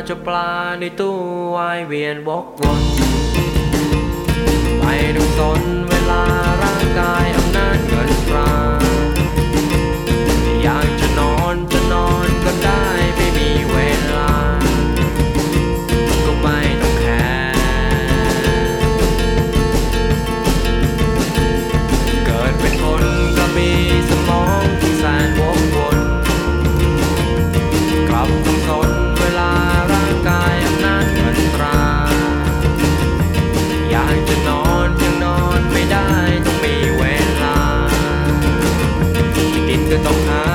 เจ้าปลาในตู้วายเวียนวกวนไม่ต้องสนเวลาร่างกายอำนาจเงินตราอยากจะนอนก็ได้ไม่มีเวลาก็ไม่ต้องแคร์เกิดเป็นคนก็มีสมองที่แสนวกวนกลับต้องสนเวลาร่างกายอำนาจเงินตราอยากจะนอนยังนอนไม่ได้ต้องมีเวลากินก็ต้องหา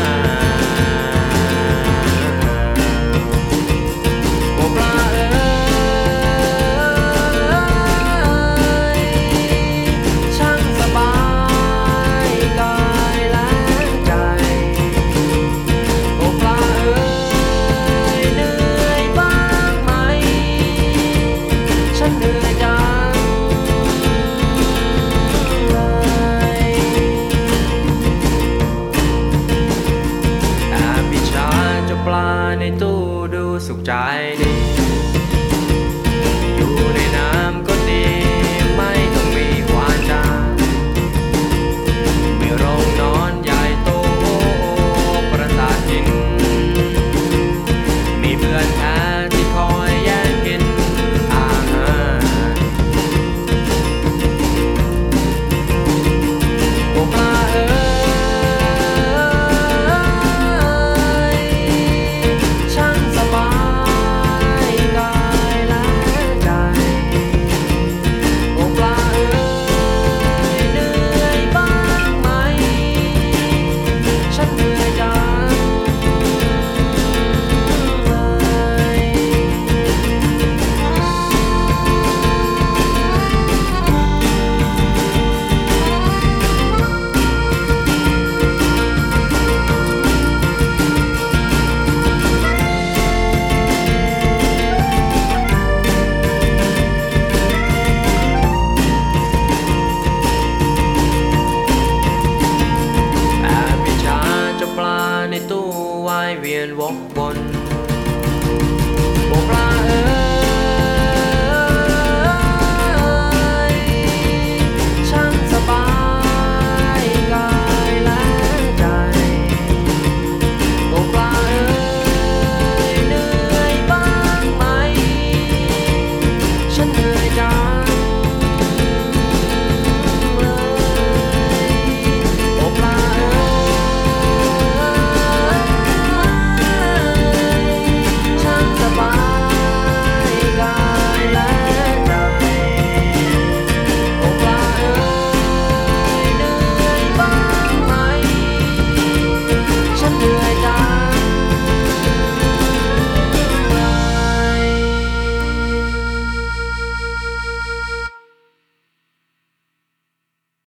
ในตู้ดูสุขใจดีอยู่ในน้ำก็ดีไม่ต้องมีหวานดามีโรงนอนใหญ่โตประสาทหินมีเพื่อนแท้ที่คอยแย่งกินอาหารโอ้ปลาในตู้วายเวียนวกวนโบกปลา